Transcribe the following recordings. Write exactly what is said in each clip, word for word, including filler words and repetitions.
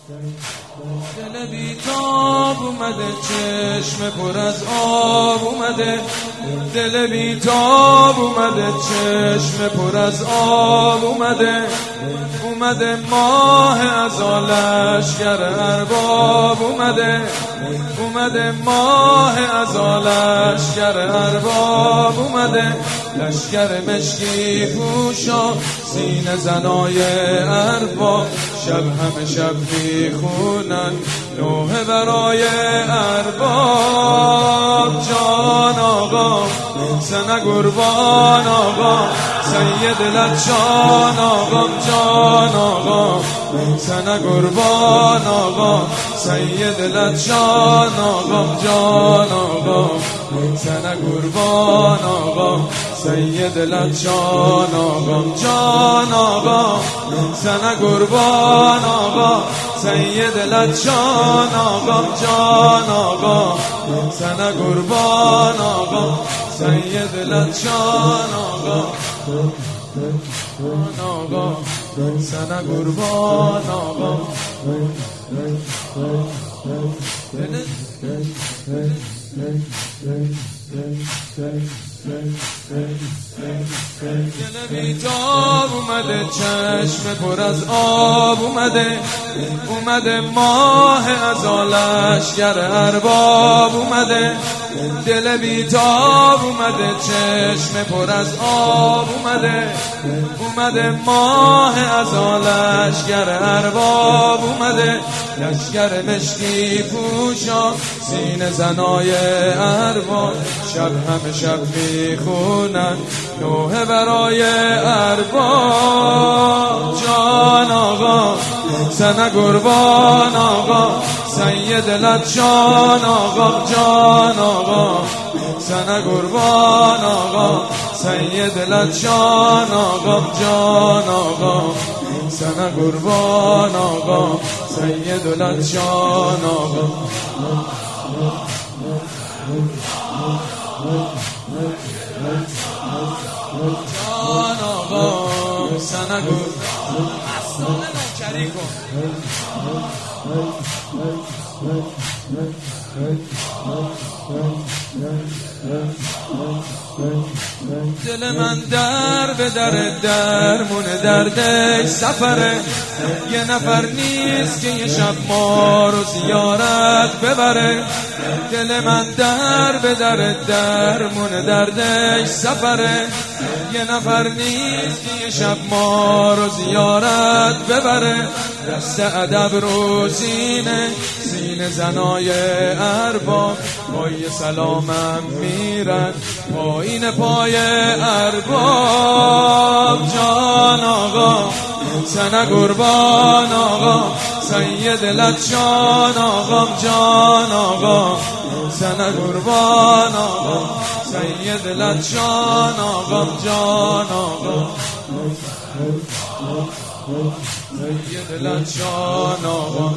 دل بیتاب اومده، چشم پر از آب اومده. دل بیتاب اومده، چشم پر از آب اومده. اومده ماه از لشکر ارباب اومده. اومده ماه از لشکر ارباب اومده. لشکر مشکی پوشا، سینه زنای ارباب. شب همه شب میخونن نوحه برای ارباب. جان آقا سنه قربان آقا، سید لچان آقا. جان آقا سنه قربان آقا، سید لچان آقا. جان آقا سنه قربان آقا، سید لچان آقا. جان آقا سنه قربان آقا، سید لچان آقا. جان آقا سنه قربان آقا، سید لچان آقا. آقا سنه قربان آقا. دل بیتاب اومده، چشم پر از آب اومده. اومده ماه از لشکر ارباب اومده. دل بیتاب اومده، چشم پر از آب اومده. اومده ماه از لشکر ارباب اومده. لشکر مشکی پوشا، سینه زنای ارباب. شب همه شب میخونن نوحه برای ارباب. جان آقا سنه قربان آقا، سید لچان آقا. جان آقا سنه قربان آقا، سید لچان آقا. جان آقا سنه قربان آقا، سید لچان آقا. جان آقا سنه قربان مسئول نوکری کن. دل من در به در درمون دردش سفره. یه نفر نیست که یه شب ما رو زیارت ببره. دل من در به در درمون دردش سفره. یه نفر نیست که یه شب ما رو زیارت ببره. دست ادب رو سینه، سینه زنای ارباب. پای سلامم میرن پایین پای ارباب. جان آقا سنه قربان آقا، سید لچان آقا. جان آقا سنه قربان آقا، سید لچان آقا. جان آقا سید لچان آقا.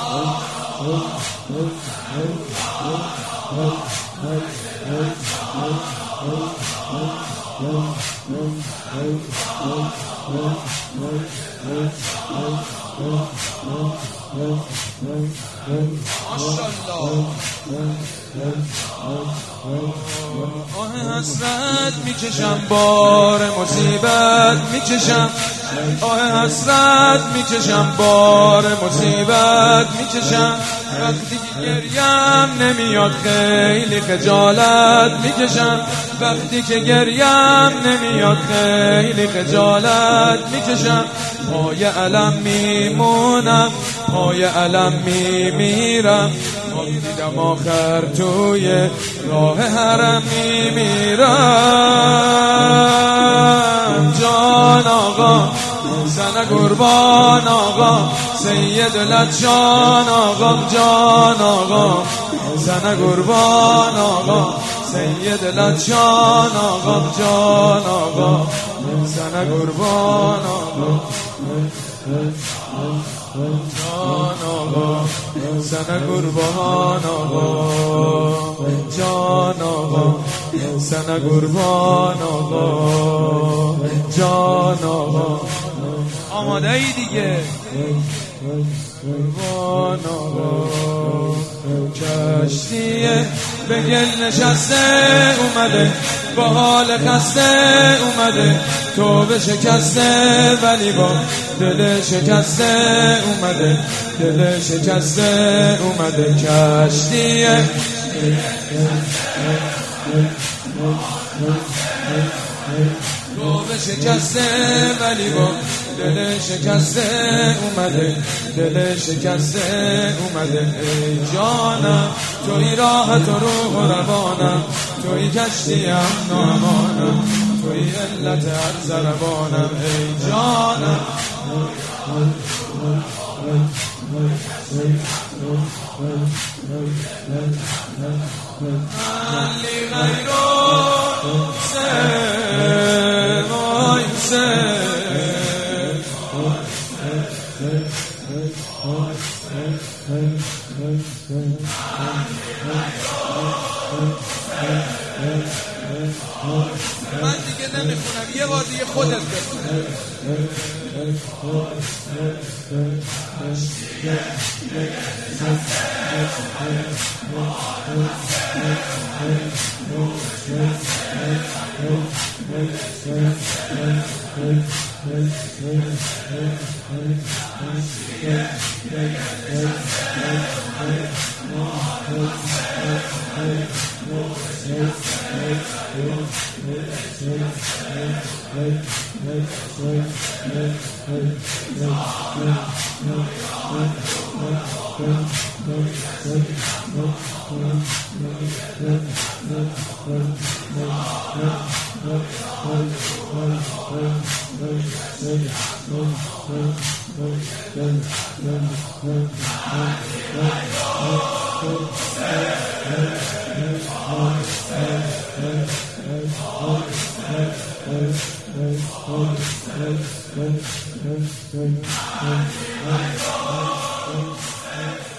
آه حسرت میکشم، بار مصیبت میکشم. آه حسرت میکشم، بار مصیبت میکشم. وقتی که گریم نمیاد خیلی خجالت میکشم. وقتی که گریم نمیاد خیلی خجالت میکشم. پای علم میمونم، پای علم میمیرم. دیدم آخر توی راه حرم میمیرم. جان آقا سنه قربان آقا، سید لچان آقا. جان آقا سنه قربان آقا، سید لچان آقا. جان آقا سنه قربان آقا. جان آقا سنه قربان آقا. جان آقا سنه قربان آقا. جان آقا آماده ای دیگه. کشتیه به گل نشسته اومده، با حال خسته اومده، توبه شکسته ولی با دل شکسته اومده، دل شکسته اومده. کشتیه توبه شکسته ولی با دل شکسته اومده، دل شکسته اومده. ای جانم توی راه تو روح و روانم، توی کشتیم نامانم، توی علت هر ضربانم. ای جانم علی غیرو سه وای سه من دیگه نمیخونم، یه بار دیگه خودت بخون. Thank you.